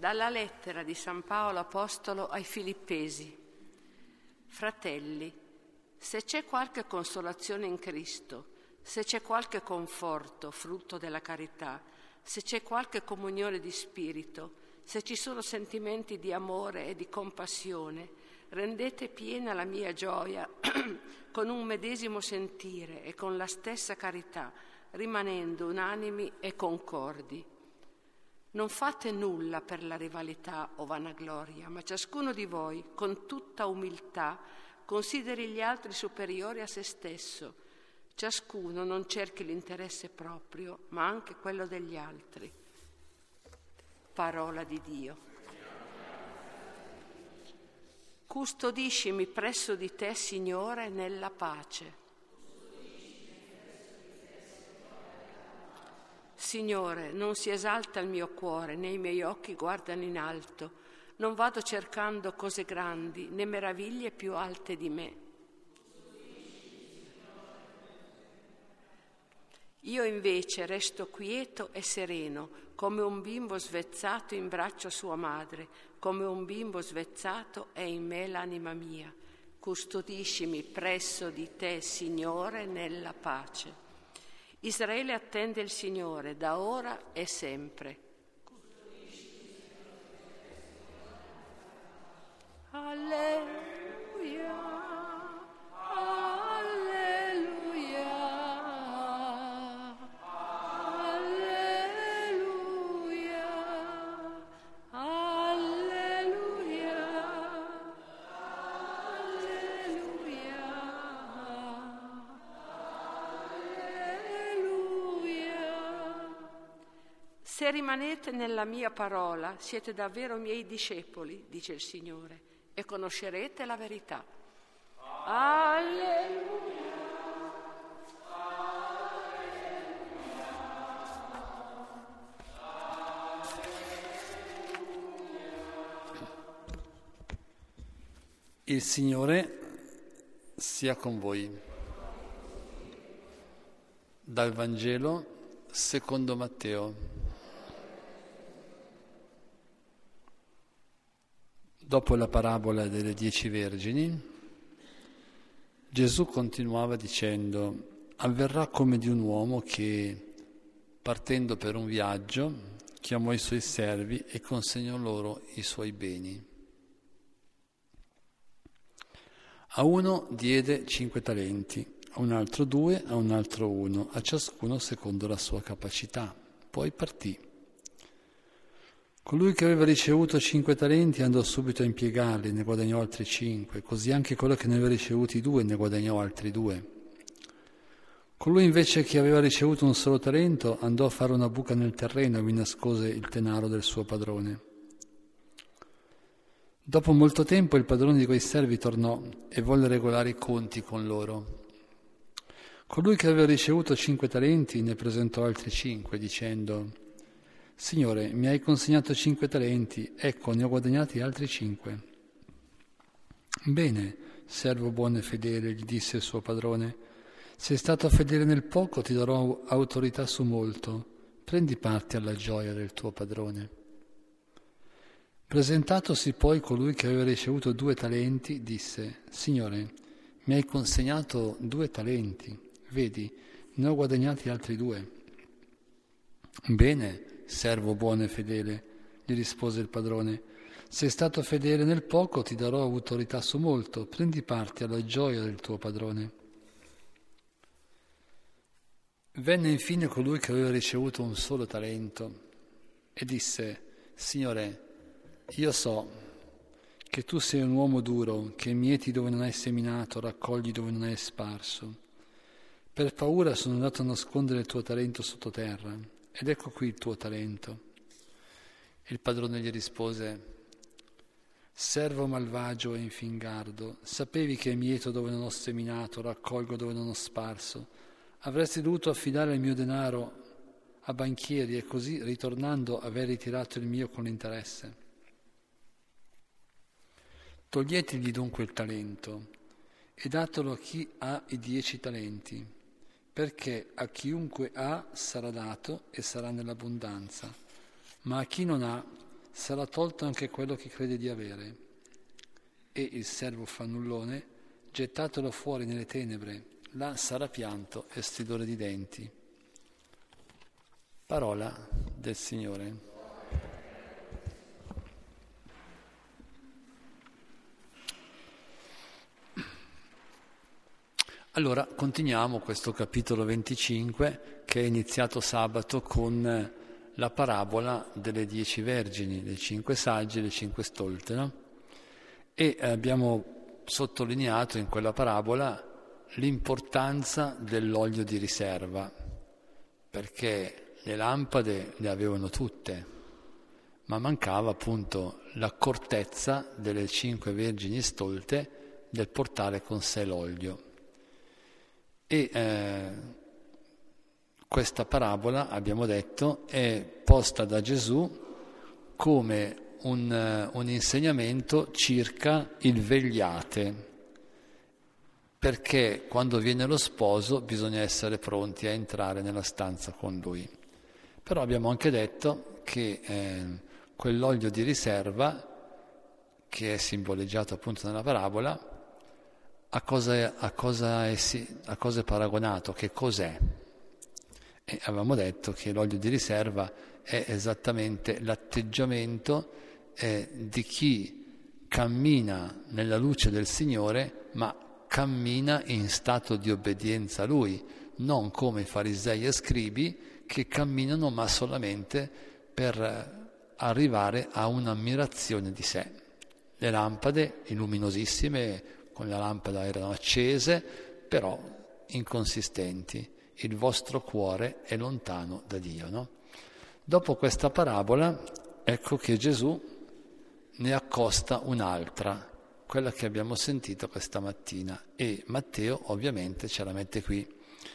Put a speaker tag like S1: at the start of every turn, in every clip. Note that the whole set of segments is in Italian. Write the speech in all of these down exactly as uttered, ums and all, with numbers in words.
S1: Dalla lettera di San Paolo Apostolo ai Filippesi. Fratelli, se c'è qualche consolazione in Cristo, se c'è qualche conforto, frutto della carità, se c'è qualche comunione di spirito, se ci sono sentimenti di amore e di compassione, rendete piena la mia gioia con un medesimo sentire e con la stessa carità, rimanendo unanimi e concordi. Non fate nulla per la rivalità o vanagloria, ma ciascuno di voi, con tutta umiltà, consideri gli altri superiori a se stesso. Ciascuno non cerchi l'interesse proprio, ma anche quello degli altri. Parola di Dio. Custodiscimi presso di te, Signore, nella pace. Signore, non si esalta il mio cuore, né i miei occhi guardano in alto. Non vado cercando cose grandi, né meraviglie più alte di me. Io invece resto quieto e sereno, come un bimbo svezzato in braccio a sua madre, come un bimbo svezzato è in me l'anima mia. Custodiscimi presso di te, Signore, nella pace. Israele attende il Signore da ora e sempre. Alleluia, alleluia, alleluia, alleluia, alleluia. Se rimanete nella mia parola, siete davvero miei discepoli, dice il Signore, e conoscerete la verità. Alleluia.
S2: Il Signore sia con voi. Dal Vangelo secondo Matteo. Dopo la parabola delle dieci vergini, Gesù continuava dicendo: avverrà come di un uomo che, partendo per un viaggio, chiamò i suoi servi e consegnò loro i suoi beni. A uno diede cinque talenti, a un altro due, a un altro uno, a ciascuno secondo la sua capacità. Poi partì. Colui che aveva ricevuto cinque talenti andò subito a impiegarli, ne guadagnò altri cinque, così anche quello che ne aveva ricevuti due ne guadagnò altri due. Colui invece che aveva ricevuto un solo talento andò a fare una buca nel terreno e vi nascose il denaro del suo padrone. Dopo molto tempo il padrone di quei servi tornò e volle regolare i conti con loro. Colui che aveva ricevuto cinque talenti ne presentò altri cinque, dicendo: Signore, mi hai consegnato cinque talenti, ecco, ne ho guadagnati altri cinque. Bene, servo buono e fedele, gli disse il suo padrone, sei stato fedele nel poco, ti darò autorità su molto, prendi parte alla gioia del tuo padrone. Presentatosi poi colui che aveva ricevuto due talenti, disse: Signore, mi hai consegnato due talenti, vedi, ne ho guadagnati altri due. Bene, servo buono e fedele, gli rispose il padrone, sei stato fedele nel poco, ti darò autorità su molto, prendi parte alla gioia del tuo padrone. Venne infine colui che aveva ricevuto un solo talento e disse: Signore, io so che tu sei un uomo duro, che mieti dove non hai seminato, raccogli dove non hai sparso. Per paura sono andato a nascondere il tuo talento sottoterra. Ed ecco qui il tuo talento. Il padrone gli rispose: servo malvagio e infingardo, sapevi che mieto dove non ho seminato, raccolgo dove non ho sparso. Avresti dovuto affidare il mio denaro a banchieri e così, ritornando, aver ritirato il mio con interesse. Toglietegli dunque il talento e datelo a chi ha i dieci talenti, perché a chiunque ha sarà dato e sarà nell'abbondanza, ma a chi non ha sarà tolto anche quello che crede di avere, e il servo fannullone gettatelo fuori nelle tenebre, là sarà pianto e stridore di denti. Parola del Signore. Allora, continuiamo questo capitolo venticinque che è iniziato sabato con la parabola delle dieci vergini, dei cinque saggi e le cinque stolte, no? E abbiamo sottolineato in quella parabola l'importanza dell'olio di riserva, perché le lampade le avevano tutte, ma mancava appunto l'accortezza delle cinque vergini stolte del portare con sé l'olio. E eh, questa parabola, abbiamo detto, è posta da Gesù come un, uh, un insegnamento circa il vegliate, perché quando viene lo sposo bisogna essere pronti a entrare nella stanza con lui. Però abbiamo anche detto che eh, quell'olio di riserva, che è simboleggiato appunto nella parabola, A cosa, è, a, cosa è, a cosa è paragonato? Che cos'è? E avevamo detto che l'olio di riserva è esattamente l'atteggiamento eh, di chi cammina nella luce del Signore, ma cammina in stato di obbedienza a Lui, non come i farisei e scribi che camminano ma solamente per arrivare a un'ammirazione di sé. Le lampade, luminosissime, con la lampada erano accese, però inconsistenti. Il vostro cuore è lontano da Dio, no? Dopo questa parabola, ecco che Gesù ne accosta un'altra, quella che abbiamo sentito questa mattina, e Matteo ovviamente ce la mette qui.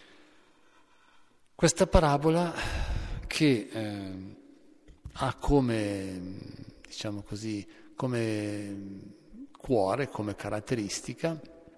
S2: Questa parabola che eh, ha come, diciamo così, come cuore, come caratteristica,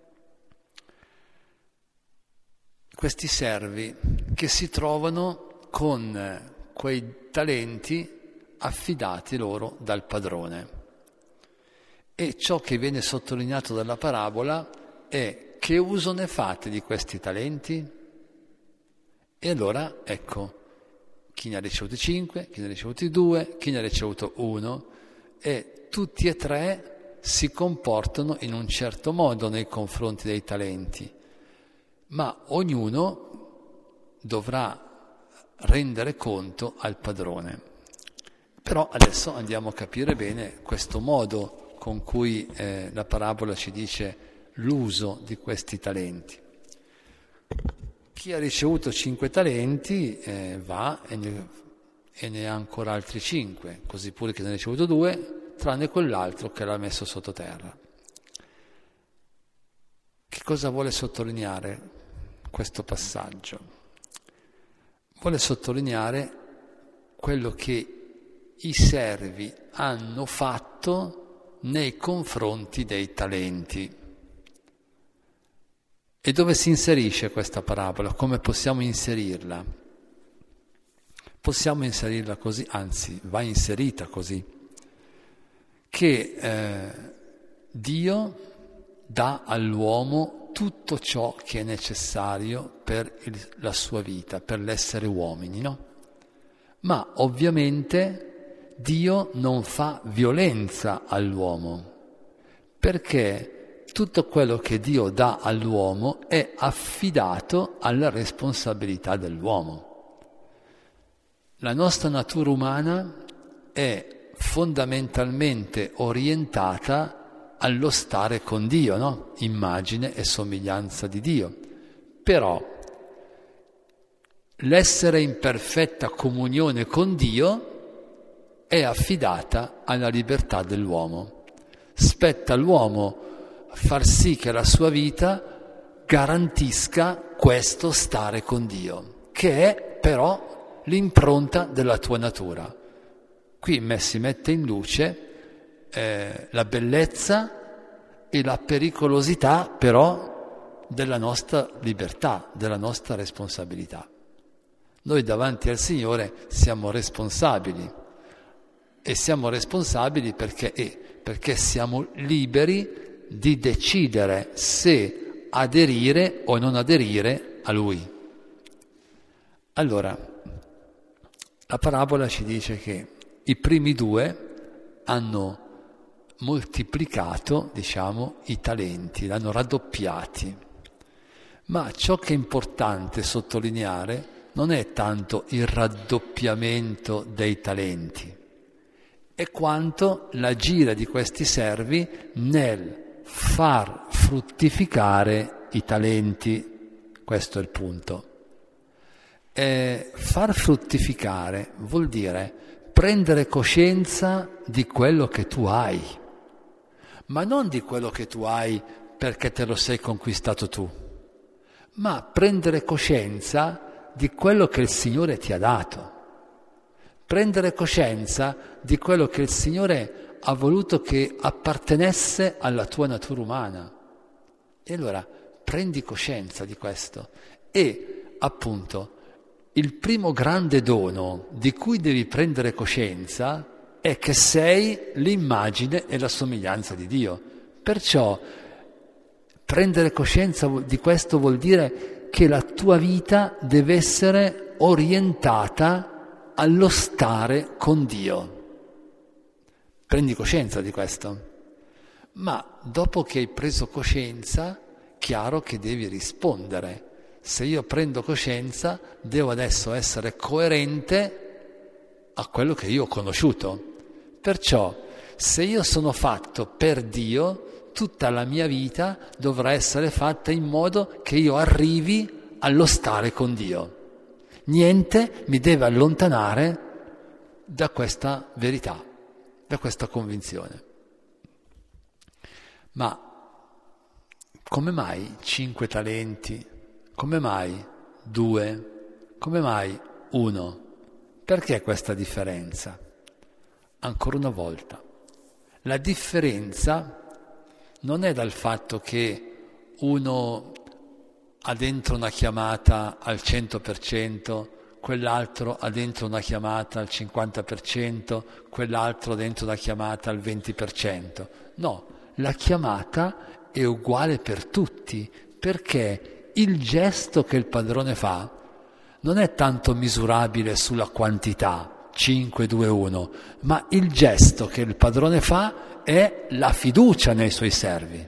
S2: questi servi che si trovano con quei talenti affidati loro dal padrone. E ciò che viene sottolineato dalla parabola è: che uso ne fate di questi talenti? E allora, ecco, chi ne ha ricevuti cinque, chi ne ha ricevuti due, chi ne ha ricevuto uno, e tutti e tre si comportano in un certo modo nei confronti dei talenti, ma ognuno dovrà rendere conto al padrone. Però adesso andiamo a capire bene questo modo con cui eh, la parabola ci dice l'uso di questi talenti. Chi ha ricevuto cinque talenti eh, va e ne, e ne ha ancora altri cinque, così pure chi ne ha ricevuto due, tranne quell'altro che l'ha messo sottoterra. Che cosa vuole sottolineare questo passaggio? Vuole sottolineare quello che i servi hanno fatto nei confronti dei talenti. E dove si inserisce questa parabola? Come possiamo inserirla? Possiamo inserirla così, anzi, va inserita così, che eh, Dio dà all'uomo tutto ciò che è necessario per il, la sua vita, per l'essere uomini, no? Ma ovviamente Dio non fa violenza all'uomo, perché tutto quello che Dio dà all'uomo è affidato alla responsabilità dell'uomo. La nostra natura umana è fondamentalmente orientata allo stare con Dio, no? Immagine e somiglianza di Dio. Però l'essere in perfetta comunione con Dio è affidata alla libertà dell'uomo. Spetta all'uomo far sì che la sua vita garantisca questo stare con Dio, che è però l'impronta della tua natura. Qui si mette in luce eh, la bellezza e la pericolosità però della nostra libertà, della nostra responsabilità. Noi davanti al Signore siamo responsabili, E siamo responsabili perché, eh, perché siamo liberi di decidere se aderire o non aderire a Lui. Allora, la parabola ci dice che i primi due hanno moltiplicato, diciamo, i talenti, l'hanno raddoppiati. Ma ciò che è importante sottolineare non è tanto il raddoppiamento dei talenti, è quanto l'agire di questi servi nel far fruttificare i talenti. Questo è il punto. E far fruttificare vuol dire prendere coscienza di quello che tu hai, ma non di quello che tu hai perché te lo sei conquistato tu, ma prendere coscienza di quello che il Signore ti ha dato, prendere coscienza di quello che il Signore ha voluto che appartenesse alla tua natura umana. E allora prendi coscienza di questo e, appunto, il primo grande dono di cui devi prendere coscienza è che sei l'immagine e la somiglianza di Dio. Perciò prendere coscienza di questo vuol dire che la tua vita deve essere orientata allo stare con Dio. Prendi coscienza di questo. Ma dopo che hai preso coscienza, chiaro che devi rispondere. Se io prendo coscienza, devo adesso essere coerente a quello che io ho conosciuto. Perciò, se io sono fatto per Dio, tutta la mia vita dovrà essere fatta in modo che io arrivi allo stare con Dio. Niente mi deve allontanare da questa verità, da questa convinzione. Ma come mai cinque talenti? Come mai due? Come mai uno? Perché questa differenza? Ancora una volta, la differenza non è dal fatto che uno ha dentro una chiamata al cento per cento, quell'altro ha dentro una chiamata al cinquanta per cento, quell'altro ha dentro una chiamata al venti per cento. No, la chiamata è uguale per tutti, perché il gesto che il padrone fa non è tanto misurabile sulla quantità, cinque, due, uno, ma il gesto che il padrone fa è la fiducia nei suoi servi.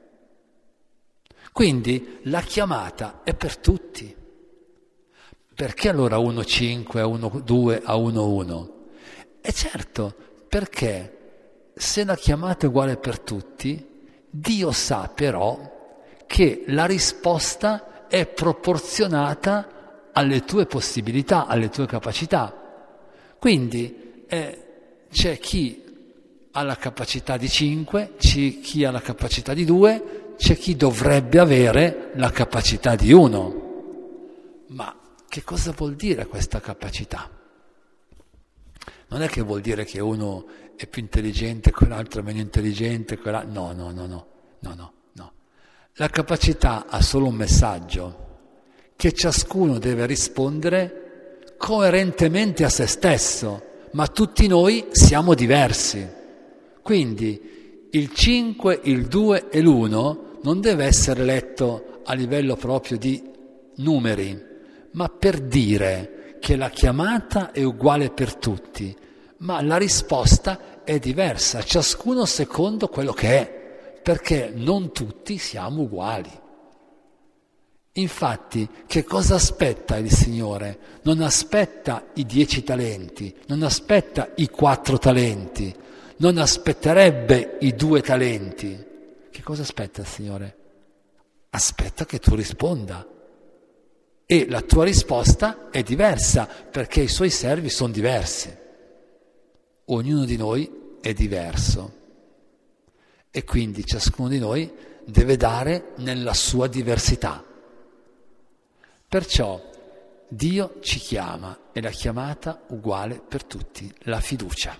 S2: Quindi la chiamata è per tutti. Perché allora uno cinque, a uno due, a uno uno? E certo, perché se la chiamata è uguale per tutti, Dio sa però che la risposta è proporzionata alle tue possibilità, alle tue capacità. Quindi eh, c'è chi ha la capacità di cinque, c'è chi ha la capacità di due, c'è chi dovrebbe avere la capacità di uno. Ma che cosa vuol dire questa capacità? Non è che vuol dire che uno è più intelligente, quell'altro è meno intelligente, quell'altro... No, no, no, no, no, no, no. La capacità ha solo un messaggio, che ciascuno deve rispondere coerentemente a se stesso, ma tutti noi siamo diversi. Quindi il cinque, il due e l'uno non deve essere letto a livello proprio di numeri, ma per dire che la chiamata è uguale per tutti, ma la risposta è diversa, ciascuno secondo quello che è, perché non tutti siamo uguali. Infatti, che cosa aspetta il Signore? Non aspetta i dieci talenti, non aspetta i quattro talenti, non aspetterebbe i due talenti. Che cosa aspetta il Signore? Aspetta che tu risponda. E la tua risposta è diversa, perché i suoi servi sono diversi. Ognuno di noi è diverso. E quindi ciascuno di noi deve dare nella sua diversità. Perciò Dio ci chiama e la chiamata uguale per tutti, la fiducia.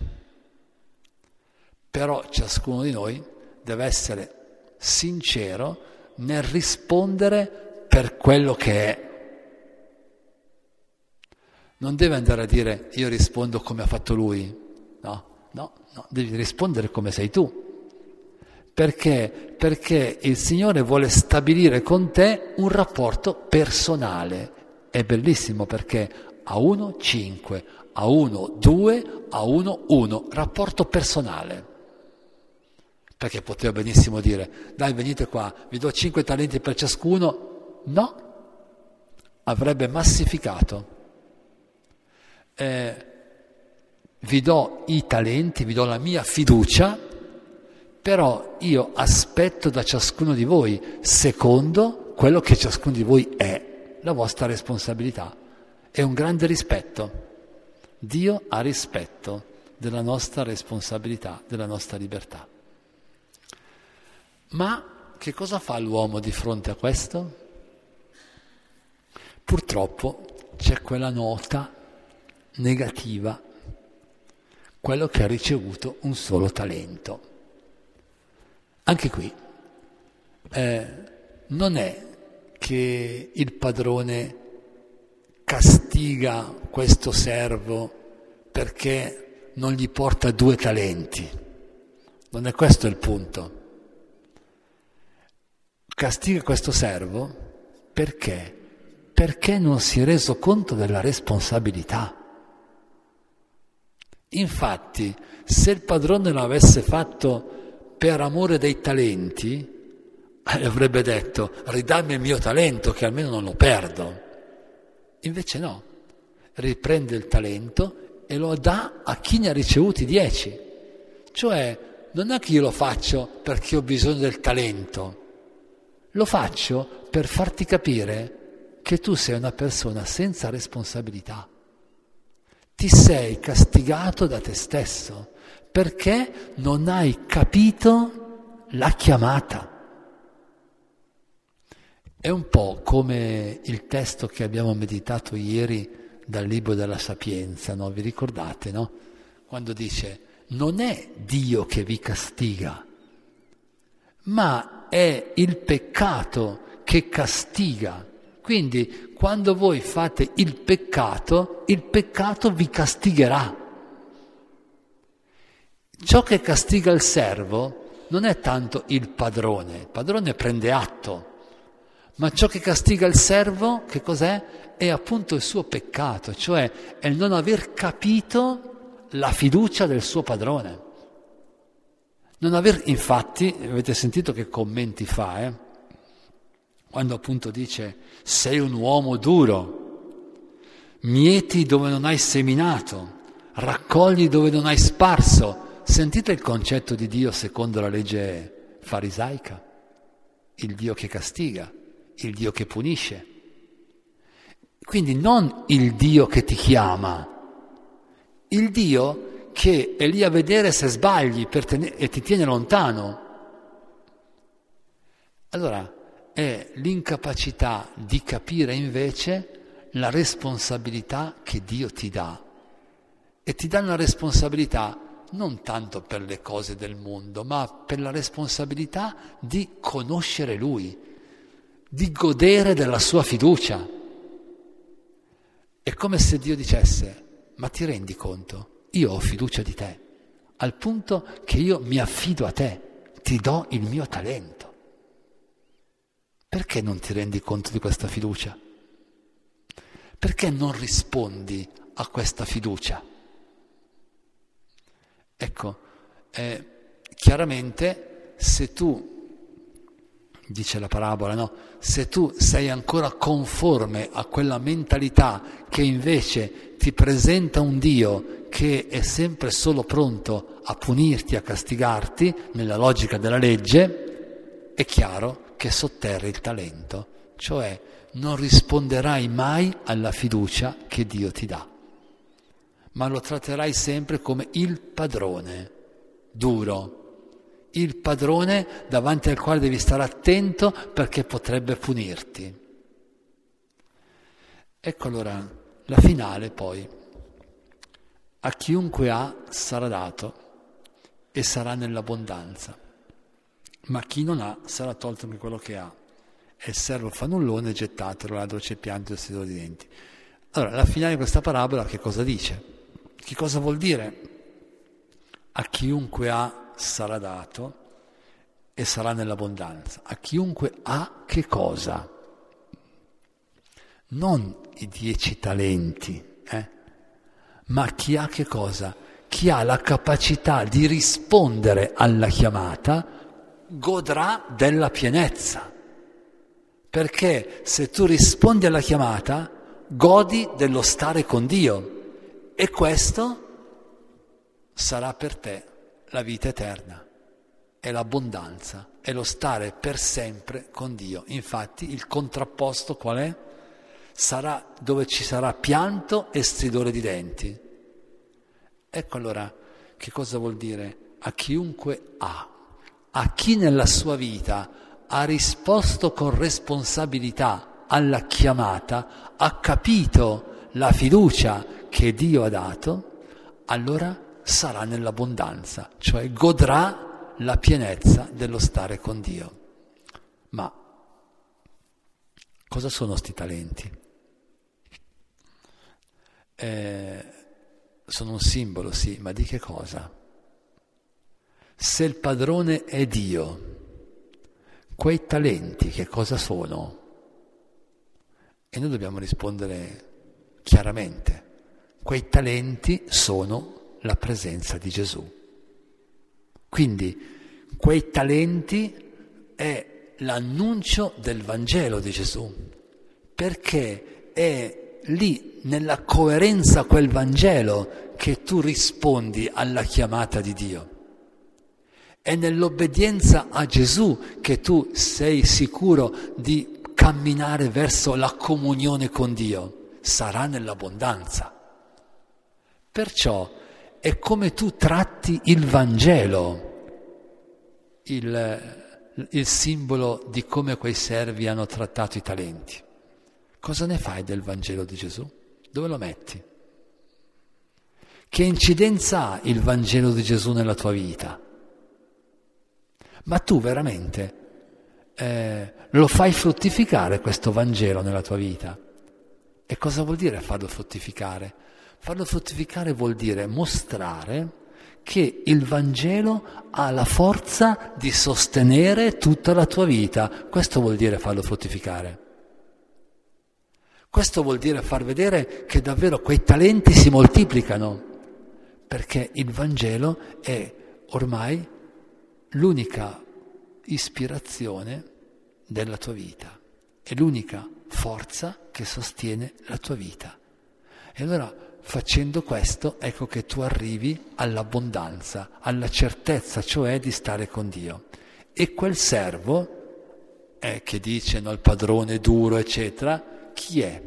S2: Però ciascuno di noi deve essere sincero nel rispondere per quello che è. Non deve andare a dire io rispondo come ha fatto lui, no, no, no, devi rispondere come sei tu. Perché? Perché il Signore vuole stabilire con te un rapporto personale. È bellissimo perché a uno cinque, a uno due, a uno uno, rapporto personale. Perché poteva benissimo dire, dai venite qua, vi do cinque talenti per ciascuno. No, avrebbe massificato. Eh, vi do i talenti, vi do la mia fiducia, però io aspetto da ciascuno di voi, secondo quello che ciascuno di voi è, la vostra responsabilità. È un grande rispetto. Dio ha rispetto della nostra responsabilità, della nostra libertà. Ma che cosa fa l'uomo di fronte a questo? Purtroppo c'è quella nota negativa, quello che ha ricevuto un solo talento. Anche qui eh, non è che il padrone castiga questo servo perché non gli porta due talenti. Non è questo il punto. Castiga questo servo perché? Perché non si è reso conto della responsabilità. Infatti, se il padrone l'avesse fatto per amore dei talenti, gli avrebbe detto, ridammi il mio talento che almeno non lo perdo. Invece no, riprende il talento e lo dà a chi ne ha ricevuti dieci. Cioè, non è che io lo faccio perché ho bisogno del talento, lo faccio per farti capire che tu sei una persona senza responsabilità. Ti sei castigato da te stesso perché non hai capito la chiamata. È un po' come il testo che abbiamo meditato ieri dal libro della Sapienza, no? Vi ricordate, no? Quando dice, non è Dio che vi castiga, ma è il peccato che castiga. Quindi, quando voi fate il peccato, il peccato vi castigherà. Ciò che castiga il servo non è tanto il padrone, il padrone prende atto, ma ciò che castiga il servo, che cos'è? È appunto il suo peccato, cioè è il non aver capito la fiducia del suo padrone. Non aver, infatti, avete sentito che commenti fa, eh? Quando appunto dice, sei un uomo duro, mieti dove non hai seminato, raccogli dove non hai sparso. Sentite il concetto di Dio secondo la legge farisaica, il Dio che castiga, il Dio che punisce. Quindi non il Dio che ti chiama, il Dio che è lì a vedere se sbagli per ten- e ti tiene lontano. Allora, è l'incapacità di capire invece la responsabilità che Dio ti dà. E ti dà una responsabilità non tanto per le cose del mondo, ma per la responsabilità di conoscere Lui, di godere della sua fiducia. È come se Dio dicesse, ma ti rendi conto? Io ho fiducia di te, al punto che io mi affido a te, ti do il mio talento. Perché non ti rendi conto di questa fiducia? Perché non rispondi a questa fiducia? Ecco, eh, chiaramente se tu, dice la parabola, no? Se tu sei ancora conforme a quella mentalità che invece ti presenta un Dio che è sempre solo pronto a punirti, a castigarti, nella logica della legge, è chiaro che sotterri il talento, cioè non risponderai mai alla fiducia che Dio ti dà, ma lo tratterai sempre come il padrone, duro, il padrone davanti al quale devi stare attento perché potrebbe punirti. Ecco allora la finale poi, a chiunque ha sarà dato e sarà nell'abbondanza. Ma chi non ha sarà tolto anche quello che ha. E il servo fannullone gettatelo là dove c'è pianto e stridore di denti. Allora, la finale di questa parabola che cosa dice? Che cosa vuol dire? A chiunque ha sarà dato e sarà nell'abbondanza. A chiunque ha che cosa? Non i dieci talenti, eh? Ma chi ha che cosa? Chi ha la capacità di rispondere alla chiamata godrà della pienezza. Perché se tu rispondi alla chiamata, godi dello stare con Dio e questo sarà per te la vita eterna, è l'abbondanza, è lo stare per sempre con Dio. Infatti il contrapposto qual è? Sarà dove ci sarà pianto e stridore di denti. Ecco allora che cosa vuol dire a chiunque ha, a chi nella sua vita ha risposto con responsabilità alla chiamata, ha capito la fiducia che Dio ha dato, allora sarà nell'abbondanza, cioè godrà la pienezza dello stare con Dio. Ma cosa sono sti talenti? Eh, sono un simbolo, sì, ma di che cosa? Se il padrone è Dio, quei talenti che cosa sono? E noi dobbiamo rispondere chiaramente. Quei talenti sono la presenza di Gesù. Quindi quei talenti è l'annuncio del Vangelo di Gesù, perché è lì nella coerenza a quel Vangelo che tu rispondi alla chiamata di Dio. È nell'obbedienza a Gesù che tu sei sicuro di camminare verso la comunione con Dio. Sarà nell'abbondanza. Perciò è come tu tratti il Vangelo, il, il simbolo di come quei servi hanno trattato i talenti. Cosa ne fai del Vangelo di Gesù? Dove lo metti? Che incidenza ha il Vangelo di Gesù nella tua vita? Ma tu veramente eh, lo fai fruttificare questo Vangelo nella tua vita? E cosa vuol dire farlo fruttificare? Farlo fruttificare vuol dire mostrare che il Vangelo ha la forza di sostenere tutta la tua vita. Questo vuol dire farlo fruttificare. Questo vuol dire far vedere che davvero quei talenti si moltiplicano, perché il Vangelo è ormai l'unica ispirazione della tua vita, è l'unica forza che sostiene la tua vita. E allora, facendo questo, ecco che tu arrivi all'abbondanza, alla certezza, cioè di stare con Dio. E quel servo, eh, che dice no, il padrone duro, eccetera, chi è?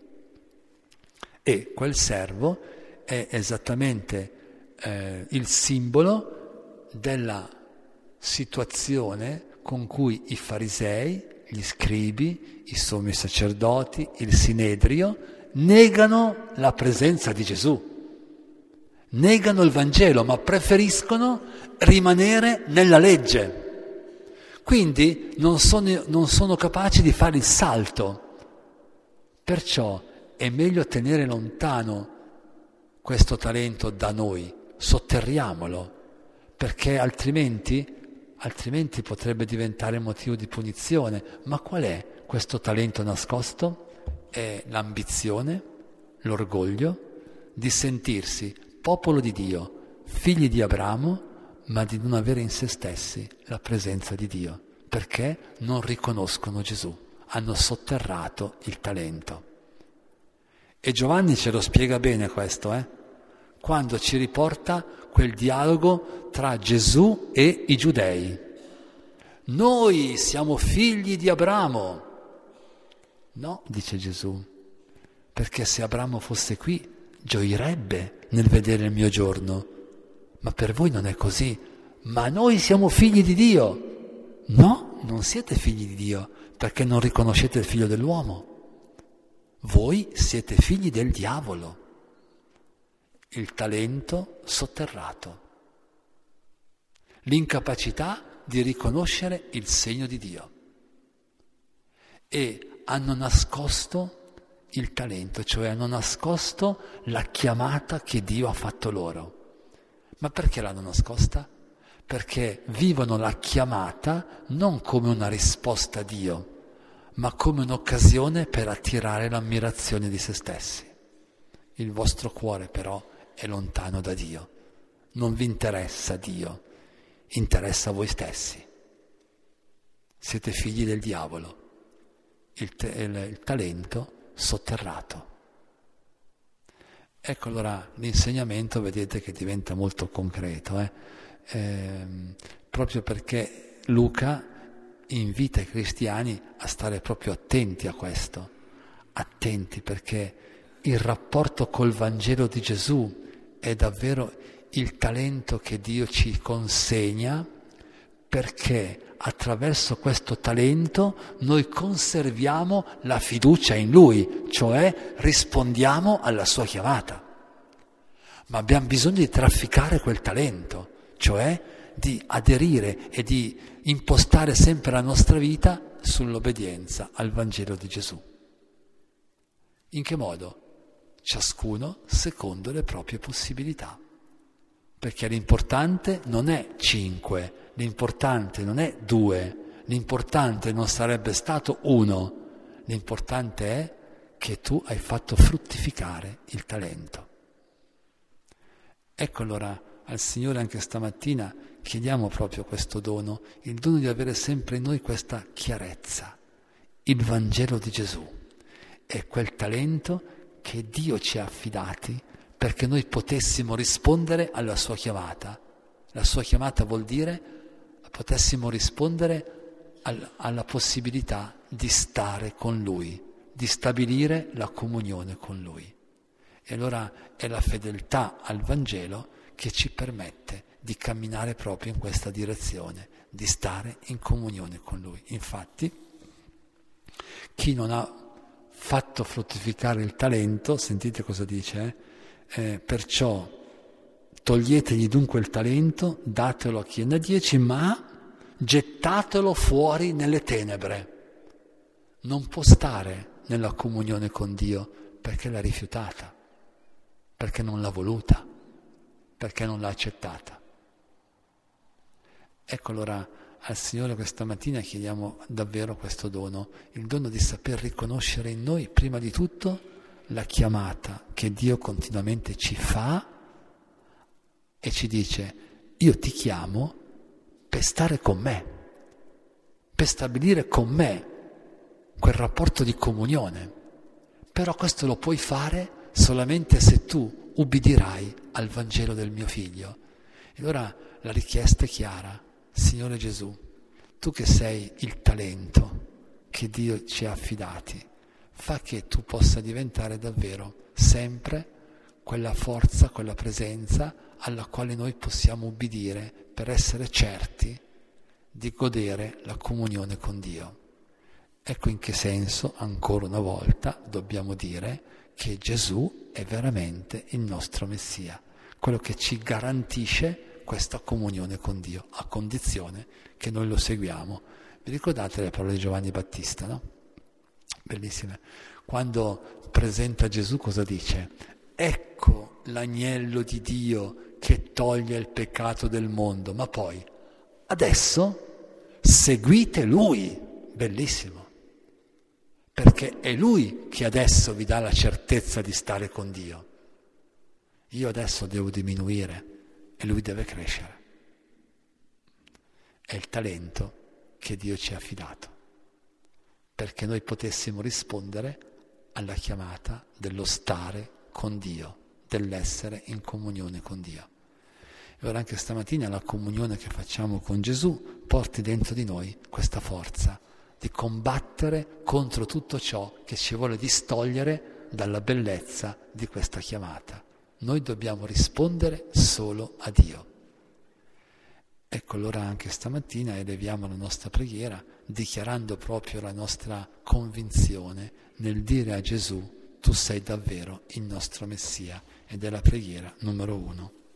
S2: E quel servo è esattamente eh, il simbolo della situazione con cui i farisei, gli scribi, i sommi sacerdoti, il sinedrio negano la presenza di Gesù, negano il Vangelo, ma preferiscono rimanere nella legge. Quindi non sono, non sono capaci di fare il salto. Perciò è meglio tenere lontano questo talento da noi, sotterriamolo, perché altrimenti, altrimenti potrebbe diventare motivo di punizione. Ma qual è questo talento nascosto? È l'ambizione, l'orgoglio di sentirsi popolo di Dio, figli di Abramo, ma di non avere in se stessi la presenza di Dio, perché non riconoscono Gesù, hanno sotterrato il talento. E Giovanni ce lo spiega bene questo, eh? Quando ci riporta quel dialogo tra Gesù e i giudei. Noi siamo figli di Abramo. No, dice Gesù, perché se Abramo fosse qui gioirebbe nel vedere il mio giorno, ma per voi non è così. Ma noi siamo figli di Dio. No, non siete figli di Dio, perché non riconoscete il figlio dell'uomo. Voi siete figli del diavolo, il talento sotterrato, l'incapacità di riconoscere il segno di Dio. E hanno nascosto il talento, cioè hanno nascosto la chiamata che Dio ha fatto loro. Ma perché l'hanno nascosta? Perché vivono la chiamata non come una risposta a Dio, ma come un'occasione per attirare l'ammirazione di se stessi. Il vostro cuore però è lontano da Dio, non vi interessa Dio, interessa voi stessi. Siete figli del diavolo, il, te- il, il talento sotterrato. Ecco allora l'insegnamento, vedete che diventa molto concreto, eh? Ehm, proprio perché Luca invita i cristiani a stare proprio attenti a questo, attenti perché il rapporto col Vangelo di Gesù è davvero il talento che Dio ci consegna, perché attraverso questo talento noi conserviamo la fiducia in Lui, cioè rispondiamo alla sua chiamata. Ma abbiamo bisogno di trafficare quel talento, cioè di aderire e di impostare sempre la nostra vita sull'obbedienza al Vangelo di Gesù. In che modo? Ciascuno secondo le proprie possibilità. Perché l'importante non è cinque, l'importante non è due, l'importante non sarebbe stato uno, l'importante è che tu hai fatto fruttificare il talento. Ecco allora al Signore anche stamattina chiediamo proprio questo dono, il dono di avere sempre in noi questa chiarezza. Il Vangelo di Gesù è quel talento che Dio ci ha affidati perché noi potessimo rispondere alla sua chiamata. La sua chiamata vuol dire potessimo rispondere al, alla possibilità di stare con Lui, di stabilire la comunione con Lui. E allora è la fedeltà al Vangelo che ci permette di camminare proprio in questa direzione, di stare in comunione con Lui. Infatti, chi non ha fatto fruttificare il talento, sentite cosa dice, eh? Eh, perciò toglietegli dunque il talento, datelo a chi ne ha dieci, ma gettatelo fuori nelle tenebre. Non può stare nella comunione con Dio perché l'ha rifiutata, perché non l'ha voluta, perché non l'ha accettata. Ecco allora al Signore questa mattina chiediamo davvero questo dono, il dono di saper riconoscere in noi prima di tutto la chiamata che Dio continuamente ci fa e ci dice: io ti chiamo per stare con me, per stabilire con me quel rapporto di comunione, però questo lo puoi fare solamente se tu ubbidirai al Vangelo del mio figlio. E allora la richiesta è chiara: Signore Gesù, tu che sei il talento che Dio ci ha affidati, fa che tu possa diventare davvero sempre quella forza, quella presenza alla quale noi possiamo ubbidire per essere certi di godere la comunione con Dio. Ecco in che senso, ancora una volta, dobbiamo dire che Gesù è veramente il nostro Messia, quello che ci garantisce questa comunione con Dio, a condizione che noi lo seguiamo. Vi ricordate le parole di Giovanni Battista, no? Bellissime. Quando presenta Gesù cosa dice? Ecco l'agnello di Dio che toglie il peccato del mondo, ma poi adesso seguite Lui. Bellissimo. Perché è Lui che adesso vi dà la certezza di stare con Dio. Io adesso devo diminuire e Lui deve crescere. È il talento che Dio ci ha affidato, perché noi potessimo rispondere alla chiamata dello stare con Dio, dell'essere in comunione con Dio. E allora anche stamattina la comunione che facciamo con Gesù porti dentro di noi questa forza di combattere contro tutto ciò che ci vuole distogliere dalla bellezza di questa chiamata. Noi dobbiamo rispondere solo a Dio. Ecco allora anche stamattina eleviamo la nostra preghiera dichiarando proprio la nostra convinzione nel dire a Gesù: tu sei davvero il nostro Messia, ed è la preghiera numero uno.